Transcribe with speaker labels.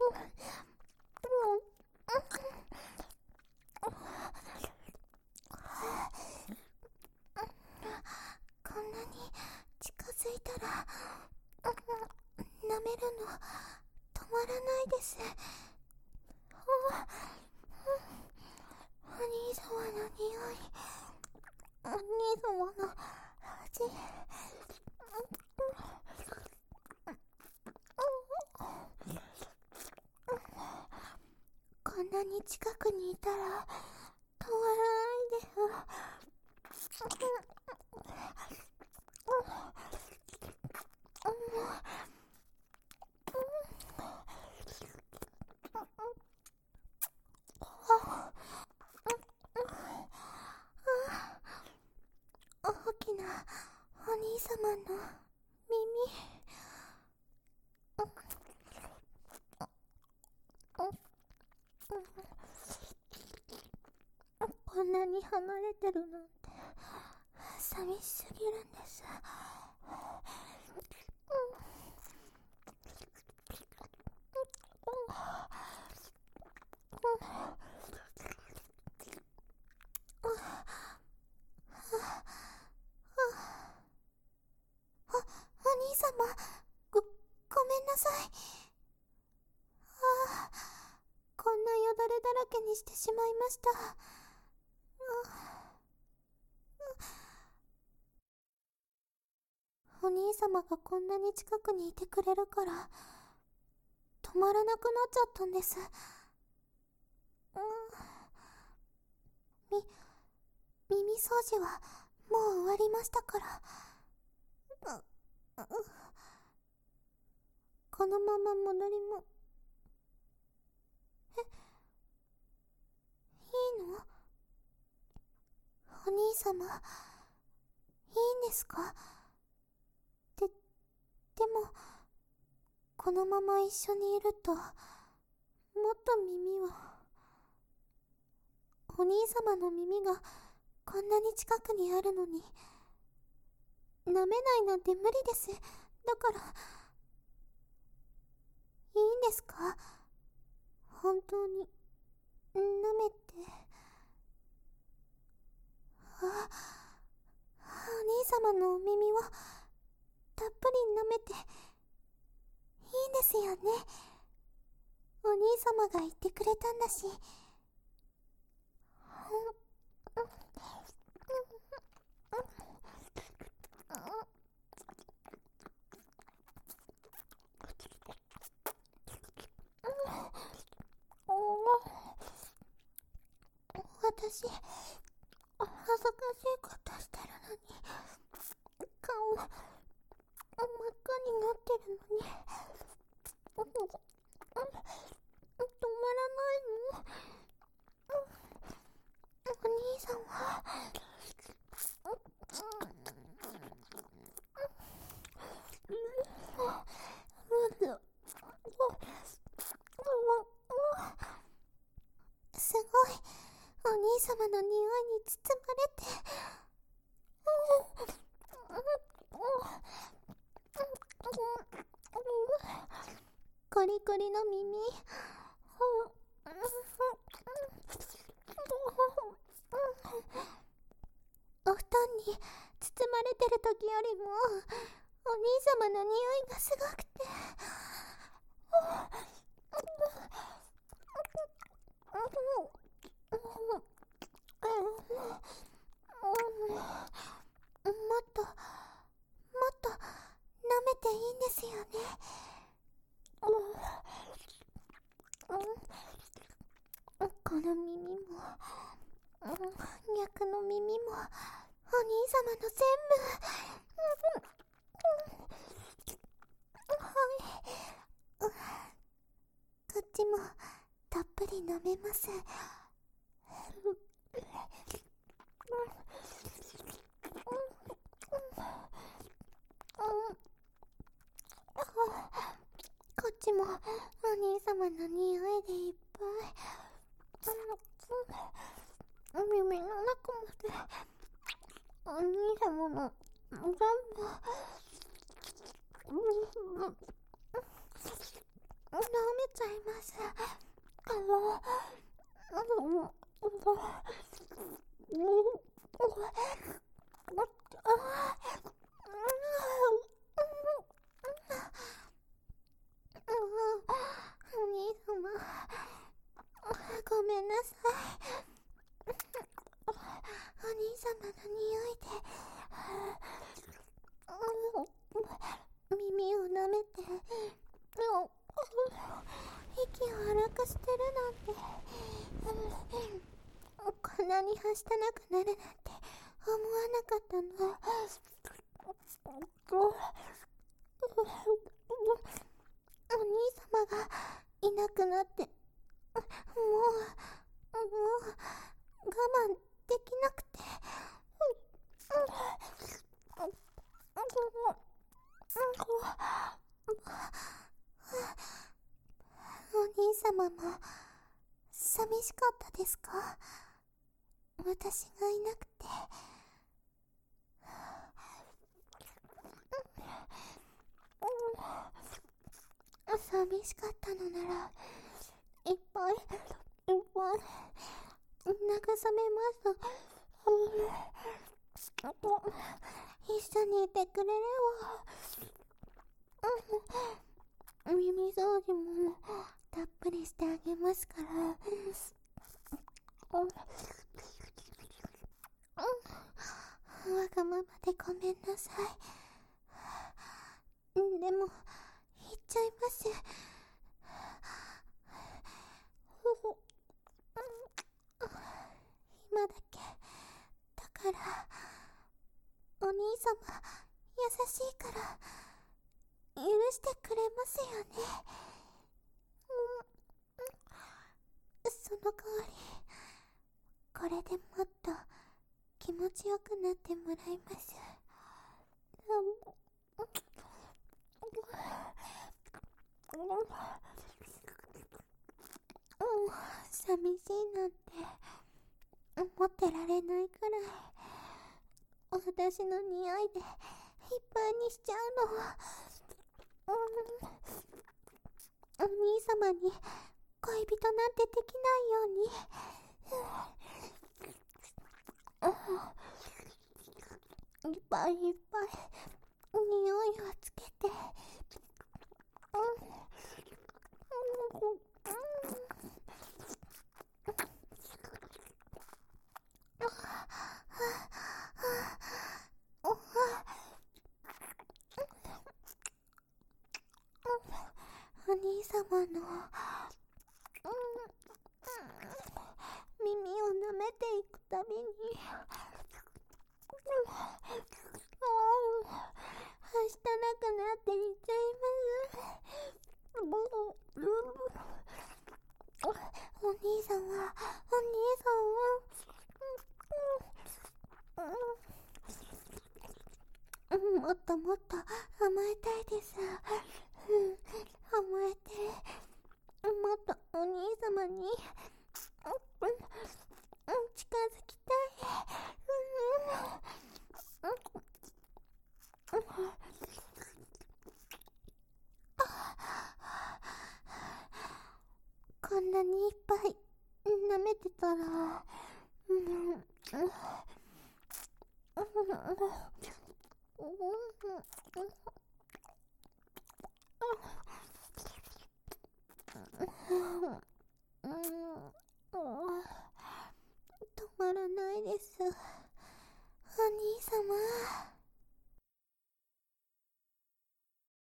Speaker 1: こんなに近づいたら舐めるの止まらないです。お兄様の匂い、お兄様の味。こんなに近くにいたら止まらないです。大きなお兄様の耳。こんなに離れてるなんて寂しすぎるんです。お兄様、ごめんなさい。こんなよだれだらけにしてしまいました。お兄様がこんなに近くにいてくれるから止まらなくなっちゃったんです。耳掃除はもう終わりましたから。このまま戻りも。いいの？お兄様、いいんですか？でも、このまま一緒にいると、もっと耳を。お兄様の耳がこんなに近くにあるのに、舐めないなんて無理です。だから、いいんですか？本当に、舐めて。お兄様のお耳をたっぷり舐めていいんですよね。お兄様が言ってくれたんだし。私、恥ずかしいことしてるのに、顔真っ赤になってるのに、止まらないの？お兄さんは。すごい、お兄様の匂いに包まれて。コリコリの耳。お布団に包まれてる時よりもお兄様の匂いがすごくて。もっと舐めていいんですよね。この耳も逆の耳もお兄様の全部。はい、こっちもたっぷり舐めます。こっちもお兄様の匂いでいっぱい。耳の中までお兄様の全部。 舐めちゃいます。お兄様、ごめんなさい。お兄様の匂いで耳を舐めて息を荒くしてるなんて、こんなにはしたなくなるなんて思わなかったの。お兄様がいなくなって、もう我慢できなくて、お兄様も寂しかったですか？私がいなくて。寂しかったのならいっぱい慰めます。一緒にいてくれれば耳掃除もたっぷりしてあげますから。わがままでごめんなさい。でも言っちゃいます。今だけだから。お兄様優しいから許してくれますよね。その代わりこれでもっと気持ちよくなってもらいます。寂しいなんて思ってられないくらい私の匂いでいっぱいにしちゃうの。お兄様に恋人なんてできないようにいっぱいいっぱい匂いをつけてお兄様の耳を舐めていくたびにはしたなくなっていっちゃいます。お兄さんはもっともっと甘えたいです。甘えてもっとお兄様に近づきたい。こんなにいっぱい舐めてたら